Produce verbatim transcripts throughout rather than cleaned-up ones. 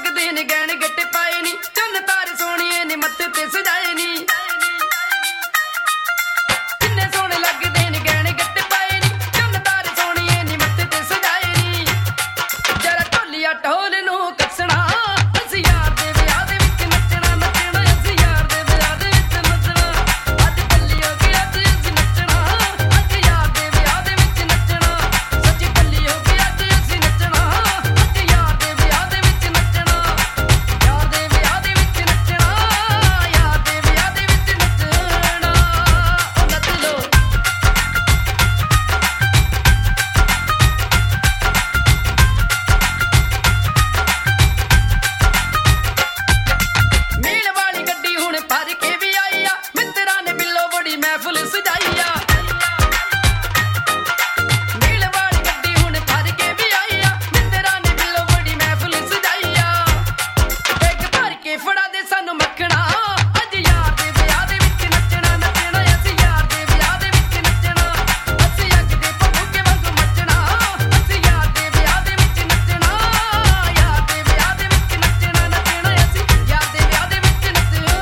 ਲੱਗਦੇ ਨੇ ਗਹਿਣੇ ਗੱਟੇ ਪਾਏ ਨੀ, ਚੰਨ ਤਾਰੇ ਸੋਹਣੀਏ ਨੇ ਮੱਥੇ ਤੇ ਸਜਾਏ ਨੀ। ਕਿੰਨੇ ਸੋਹਣੇ ਲੱਗਦੇ ਨੇ ਗਹਿਣੇ ਗੱਟੇ ਪਾਏ ਨੀ, ਚੰਨ ਤਾਰੇ ਸੋਹਣੀਏ ਨੇ ਮੱਥੇ ਤੇ ਸਜਾਏ ਨੀ। ਜਰਾ ਢੋਲੀਆ ਢੋਲ ਨੂੰ ਕੱਸਣਾ, ਅਸੀਂ ਯਾਰ ਦੇ ਵਿਆਹ ਦੇ ਵਿੱਚ ਨੱਚਣਾ ਨੱਚਣਾ, ਅਸੀਂ ਯਾਰ ਦੇ ਵਿਆਹ ਦੇ ਵਿੱਚ ਨੱਚਣਾ। ਅੱਜ ਕੱਲੀ ਹੋ ਕੇ ਅੱਜ ਅਸੀਂ ਨੱਚਣਾ, ਅੱਜ ਯਾਰ ਦੇ ਵਿਆਹ ਦੇ ਵਿੱਚ ਨੱਚਣਾ। ਸੱਚੀ ਕੱਲੀ ਹੋ ਕੇ ਅੱਜ ਅਸੀਂ ਨੱਚਣਾ, ਅੱਜ ਯਾਰ ਦੇ ਵਿਆਹ ਦੇ ਵਿੱਚ ਨੱਚਣਾ। ਯਾਰ ਦੇ ਵਿਆਹ ਦੇ ਵਿੱਚ ਨੱਚਣਾ, ਯਾਰ ਦੇ ਵਿਆਹ ਦੇ ਵਿੱਚ ਨੱਚਣਾ। ਉਹ ਨੱਚ ਲੋ ਮੀਲ ਵਾਲੀ ਗੱਡੀ ਹੁਣ ਭਰ ਕੇ ਵੀ ਆਈ ਆ, ਮਿੱਤਰਾਂ ਨੇ ਬਿੱਲੋ ਬੜੀ ਮਹਿਫਲ ਸਜਾਈ ਆ। ਮੀਲ ਵਾਲੀ ਗੱਡੀ ਹੁਣ ਭਰ ਕੇ ਵੀ ਆਈ ਆ, ਮਿੱਤਰਾਂ ਨੇ ਬਿੱਲੋ ਬੜੀ ਮਹਿਫਲ ਸਜਾਈ ਆ। ਇੱਕ ਭਰ ਕੇ ਫੜਾ ਦੇ ਸਾਨੂੰ ਮੱਖਣਾ, ਅੱਜ ਯਾਰ ਦੇ ਵਿਆਹ ਦੇ ਵਿੱਚ ਨੱਚਣਾ ਨੱਚਣਾ, ਅਸੀਂ ਯਾਰ ਦੇ ਵਿਆਹ ਦੇ ਵਿੱਚ ਨੱਚਣਾ। ਅਸੀਂ ਅੱਗ ਦੇ ਭੁੱਕੇ ਵਾਂਗੂ ਮੱਚਣਾ, ਅਸੀਂ ਯਾਰ ਦੇ ਵਿਆਹ ਦੇ ਵਿੱਚ ਨੱਚਣਾ। ਯਾਰ ਦੇ ਵਿਆਹ ਦੇ ਵਿੱਚ ਨੱਚਣਾ ਨੱਚਣਾ, ਅਸੀਂ ਯਾਰ ਦੇ ਵਿਆਹ ਦੇ ਵਿੱਚ ਨੱਚਣਾ।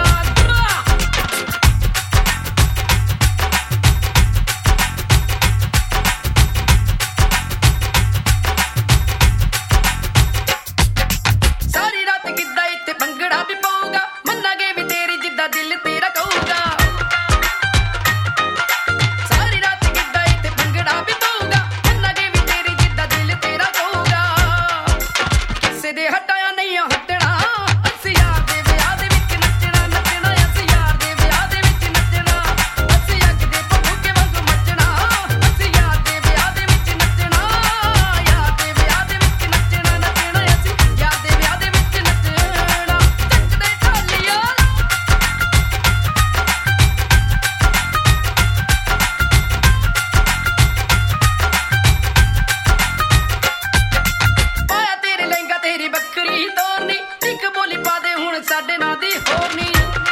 ਸਾਰੀ ਰਾਤ ਗਿੱਧਾ ਇੱਥੇ ਭੰਗੜਾ ਵੀ ਪਾਊਗਾ, ਮੰਨਾਂਗੇ ਵੀ ਤੇਰੀ ਜਿੱਦਾਂ ਦਿਲ ਤੇਰਾ ਕਹੂਗਾ। ਸਾਰੀ ਰਾਤ ਗਿੱਧਾ ਇੱਥੇ ਭੰਗੜਾ ਵੀ ਪਾਊਗਾ, ਮੰਨਾਂਗੇ ਵੀ ਤੇਰੀ ਜਿੱਦਾਂ ਦਿਲ ਤੇਰਾ ਕਹੂਗਾ। ਕਿਸੇ ਦੇ ਹਟਾਇਆ ਨਹੀਂ ਹਟਣਾ, ਅਸੀਂ ਯਾਰ ਦੇ ਵਿਆਹ ਦੇ ਵਿੱਚ ਨੱਚਣਾ ਨੱਚਣਾ, ਅਸੀਂ ਯਾਰ ਦੇ ਵਿਆਹ ਦੇ ਵਿੱਚ ਨੱਚਣਾ। ਅਸੀਂ ਅੱਗ ਦੇ ਭੁੱਕੇ ਵਾਂਗੂ ਮੱਚਣਾ, ਅਸੀਂ ਯਾਰ ਦੇ ਵਿਆਹ ਦੇ ਵਿੱਚ ਨੱਚਣਾ। ਯਾਰ ਦੇ ਵਿਆਹ ਦੇ ਵਿੱਚ ਨੱਚਣਾ ਨੱਚਣਾ, ਅਸੀਂ ਯਾਰ ਦੇ ਵਿਆਹ ਦੇ ਵਿੱਚ ਨੱਚਣਾ। ਚੱਕਦੇ ਢੋਲੀਆ ਪਾਇਆ ਤੇਰੇ ਲਹਿੰਗਾ ਤੇਰੀ ਬੱਕਰੀ ਤੋਰਨੀ, ਇੱਕ ਬੋਲੀ ਪਾ ਦੇ ਹੁਣ ਸਾਡੇ ਨਾਂ ਦੀ ਹੋਰ ਨੀ।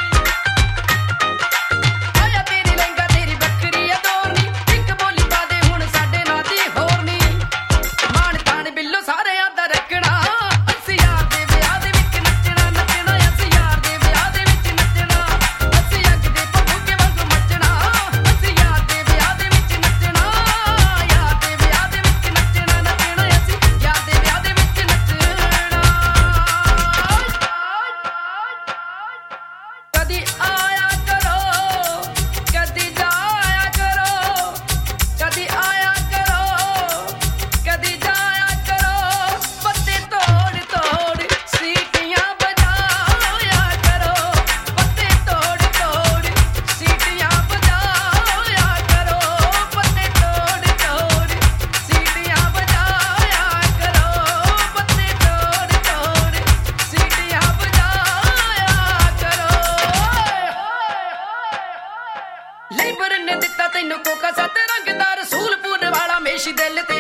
ਪਾਇਆ ਤੇਰੇ ਲਹਿੰਗਾ ਤੇਰੀ ਬੱਕਰੀ ਆ ਤੋਰਨੀ, ਇੱਕ ਬੋਲੀ ਪਾ ਦੇ ਹੁਣ ਸਾਡੇ ਨਾਂ ਦੀ ਹੋਰ ਨੀ। ਮਾਣ ਤਾਣ ਬਿੱਲੋ ਸਾਰਿਆਂ ਦਾ ਰੱਖਣਾ, ਅਸੀਂ ਯਾਰ ਦੇ ਵਿਆਹ ਦੇ ਵਿੱਚ ਨੱਚਣਾ ਨੱਚਣਾ, ਅਸੀਂ ਯਾਰ ਦੇ ਵਿਆਹ ਦੇ ਵਿੱਚ ਨੱਚਣਾ। ਅਸੀਂ ਅੱਗ ਦੇ ਭੁੱਕੇ ਵਾਂਗੂ ਮੱਚਣਾ, ਅਸੀਂ ਯਾਰ ਦੇ ਵਿਆਹ ਦੇ ਵਿੱਚ ਨੱਚਣਾ। ਯਾਰ ਦੇ ਵਿਆਹ ਦੇ ਵਿੱਚ ਨੱਚਣਾ ਨੱਚਣਾ, ਅਸੀਂ ਯਾਰ ਦੇ ਵਿਆਹ ਦੇ ਵਿੱਚ ਨੱਚਣਾ। ਕਦੀ ਆਇਆ ਕਰੋ, ਕਦੀ ਜਾਇਆ ਕਰੋ, ਕਦੀ ਆਇਆ ਕਰੋ, ਕਦੀ ਜਾਇਆ ਕਰੋ। ਪੱਤੇ ਤੋੜ ਤੋੜ ਸੀਟੀਆਂ ਵਜਾਇਆ ਕਰੋ, ਪੱਤੇ ਤੋੜ ਤੋੜ ਸੀਟੀਆਂ ਵਜਾਇਆ ਕਰੋ, ਪੱਤੇ ਤੋੜ ਤੋੜ ਸੀਟੀਆਂ ਵਜਾਇਆ ਕਰੋ, ਪੱਤੇ ਤੋੜ ਤੋੜ ਸੀਟੀਆਂ ਵਜਾਇਆ ਕਰੋ। ਲੇਬਰ ਨੇ ਦਿੱਤਾ ਤੈਨੂੰ ਕੋਕਾ ਸੱਤ ਰੰਗ ਦਾ ਰਸੂਲਪੁਰ ਵਾਲਾ ਮੇਸ਼ ਦਿਲ ਤੇ